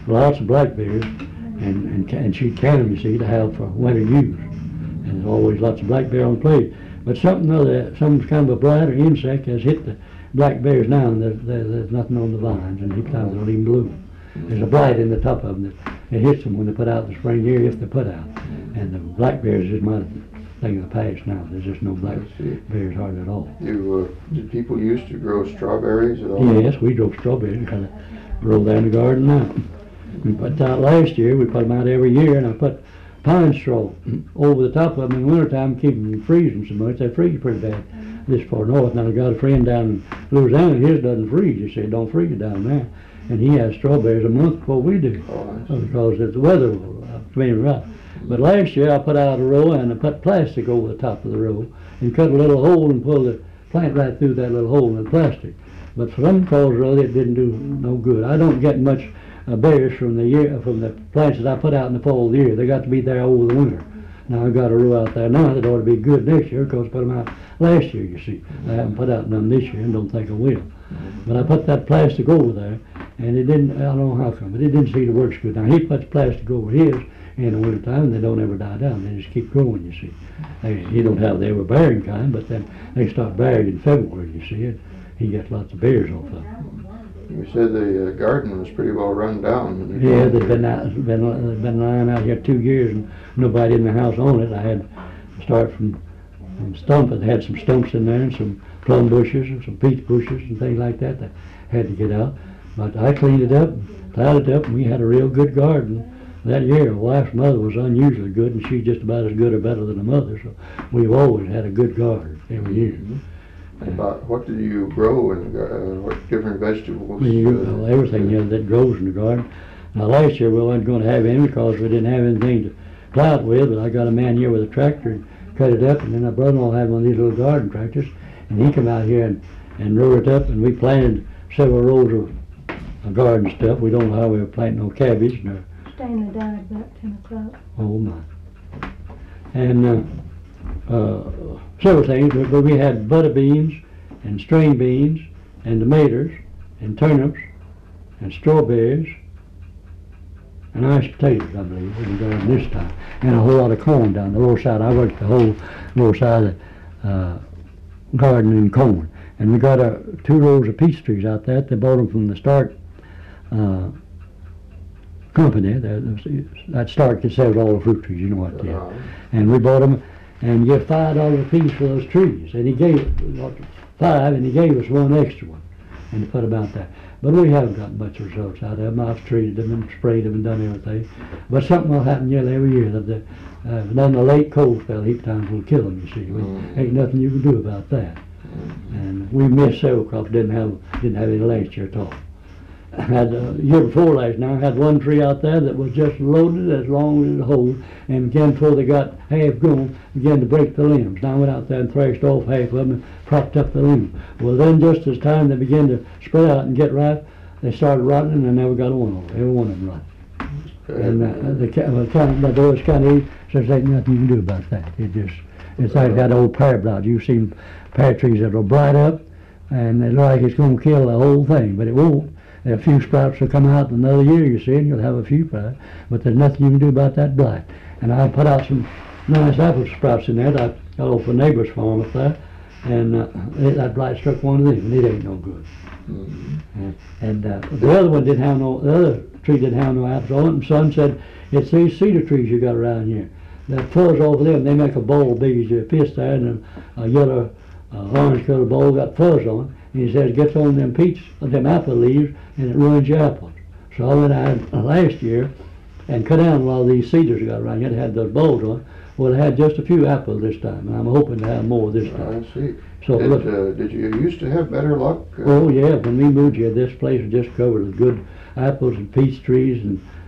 lots of blackberries, and she'd can them, you see, to have for winter use. And there's always lots of blackberry on the plate. But some kind of a blight or insect has hit the blackberries now, and there's nothing on the vines, and heaps times they'll even bloom. There's a blight in the top of them that it hits them when they put out in the spring here, if they put out. And the blackberries is my thing of the past now. There's just no blackberries hardly at all. Did people used to grow strawberries at all? Yes, we grow strawberries and kind of grow there in the garden now. We put out last year, we put them out every year, and I put pine straw over the top of them in the wintertime, keep them from freezing so much. They freeze pretty bad this far north. Now I got a friend down in Louisiana, his doesn't freeze. He said, don't freeze it down there. And he has strawberries a month before we do, because the weather will come in right. But last year I put out a row and I put plastic over the top of the row and cut a little hole and pull the plant right through that little hole in the plastic. But for some cause or other it didn't do no good. I don't get much berries from the plants that I put out in the fall of the year. They got to be there over the winter. Now I got a row out there now that ought to be good next year, because I put them out last year, you see. I haven't put out none this year and don't think I will. But I put that plastic over there, and it didn't, I don't know how come, but it didn't seem to work good. Now he puts plastic over his in the winter time, and they don't ever die down. They just keep growing, you see. He don't have the ever-bearing kind, but then they start bearing in February, you see. And he gets lots of berries off of them. You said the garden was pretty well run down. Yeah, they've been lying out here 2 years and nobody in the house on it. I had to start from stump. I had some stumps in there and some plum bushes and some peach bushes and things like that that had to get out. But I cleaned it up, plowed it up, and we had a real good garden that year. My wife's mother was unusually good, and she's just about as good or better than her mother. So we've always had a good garden every year. About what do you grow in the garden? What different vegetables? Everything that grows in the garden. Now last year we weren't going to have any because we didn't have anything to plow it with, but I got a man here with a tractor and cut it up, and then my brother-in-law had one of these little garden tractors, and he come out here and rode it up, and we planted several rows of garden stuff. We don't know how we were planting no cabbage. Stanley died about 10 o'clock. Oh my. And several things, but we had butter beans and string beans and tomatoes and turnips and strawberries and iced potatoes, I believe, in the garden this time, and a whole lot of corn down the lower side. I worked the whole lower side of the garden in corn. And we got 2 rows of peach trees out there. They bought them from the Stark company. That Stark that sells all the fruit trees, you know what they are. And we bought them and get $5 a piece for those trees. And he gave $5, and he gave us 1 extra one, and he put about that. But we haven't got much results out of them. I've treated them and sprayed them and done everything. But something will happen nearly every year. Then the late cold spell, heap times will kill them, you see. Ain't nothing you can do about that. And we missed several crops. Didn't have any last year at all. I had year before last now, I had 1 tree out there that was just loaded as long as it hold, and again before they got half grown, began to break the limbs. Now I went out there and thrashed off half of them and propped up the limb. Well then, just as time they began to spread out and get ripe, they started rotting, and I never got one over. Every one of them rotted. And the door's kind of easy, so there's ain't nothing you can do about that. It's like that old pear blight. You've seen pear trees that'll blight up, and it looks like it's going to kill the whole thing, but it won't. A few sprouts will come out in another year, you see, and you'll have a few sprouts. But there's nothing you can do about that blight. And I put out some nice apple sprouts in there that I got off a neighbor's farm up there, and that blight struck one of them, and it ain't no good. And the other one didn't have the other tree didn't have no apples on it, and son said, it's these cedar trees you got around here. That fuzz off of them, they make a bowl big as your fist there, and a yellow, orange colored bowl got fuzz on it. And he says, it gets on them apple leaves, and it ruins your apples. So I went out last year and cut down a lot of these cedars I got around here. They had those bowls on. Well, I had just a few apples this time, and I'm hoping to have more this time. I see. So did you used to have better luck? Oh yeah, when we moved here, this place was just covered with good apples and peach trees and